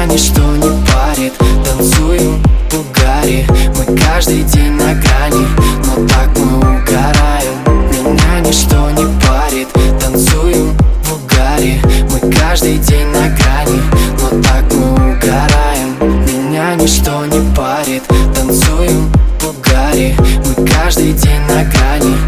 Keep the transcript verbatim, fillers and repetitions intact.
ничто не парит, танцуем в угаре. Мы каждый день на грани, но так мы угораем. Меня ничто не парит, танцуем в угаре. Мы каждый день на грани, но так мы угораем. Меня ничто не парит, танцуем в угаре. Мы каждый день на грани,